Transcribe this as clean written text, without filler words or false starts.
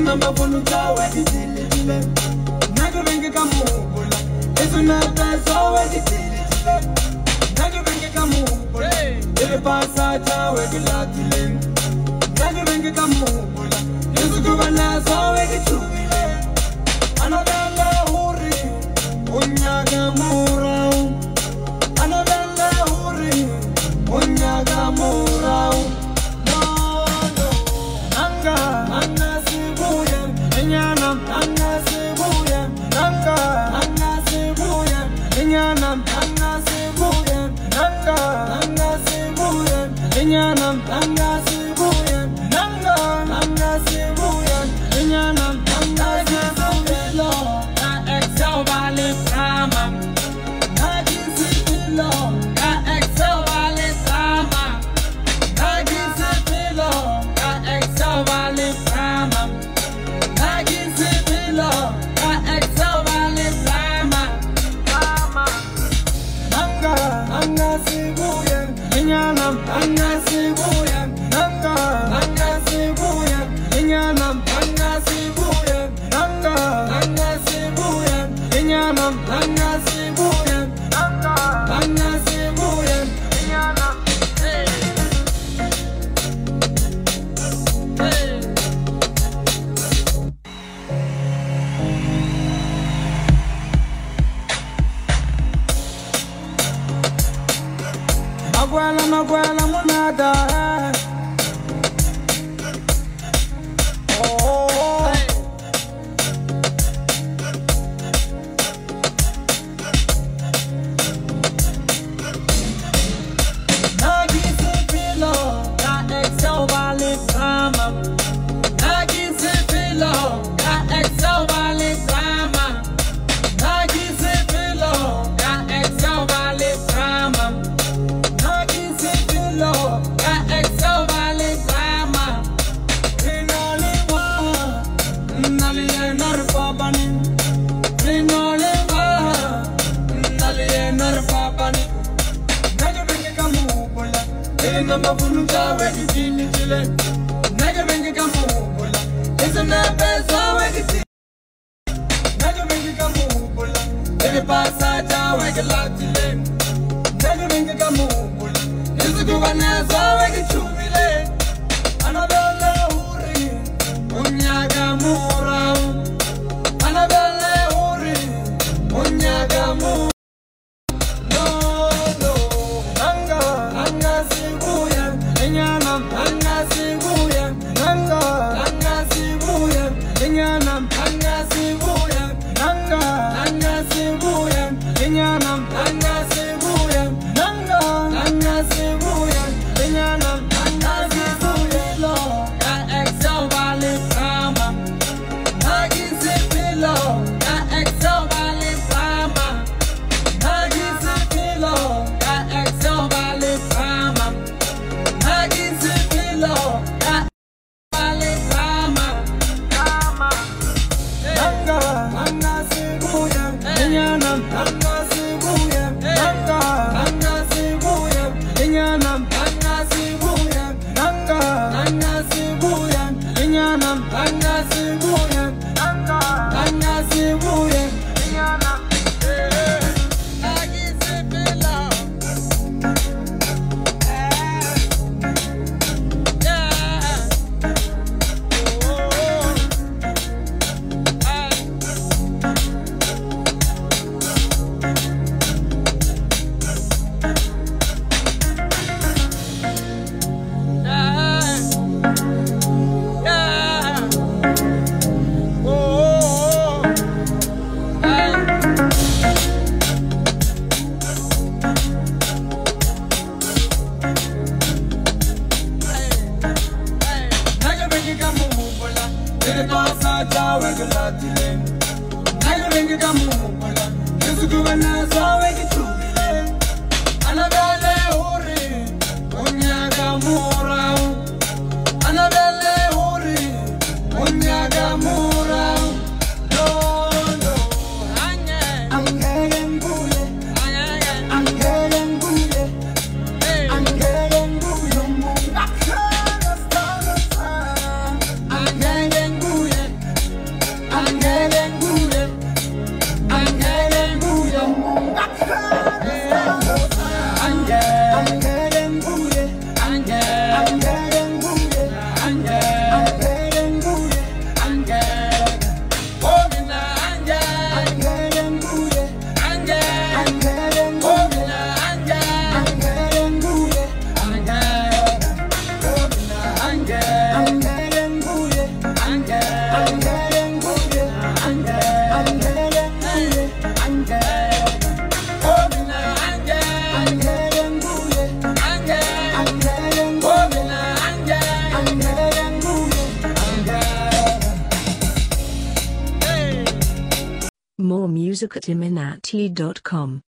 number for no job, I did it. Naga Venga Kamula, it's another so I did it. Naga Venga Kamula, it's a passage, I did it. Naga Venga Kamula, it's a governor, so I did it. Another Hori, Unyaga Mura, another Hori, Unyaga Mura. Abuela monada. Oh, Nagi Sipilo, na Excel Valley Drama. Nagi Sipilo, na Excel Valley Drama. Nagi Sipilo, na Excel Valley Drama. Number one, already seen it. Naga Venga Kamula, it's a best already. Naga Venga Kamula, every passage I get locked to them. Naga Venga Kamula, it's a governor already to be late. Another Hori, Unyaga Mura, another Hori, Unyaga Mura. More music at iminati.com.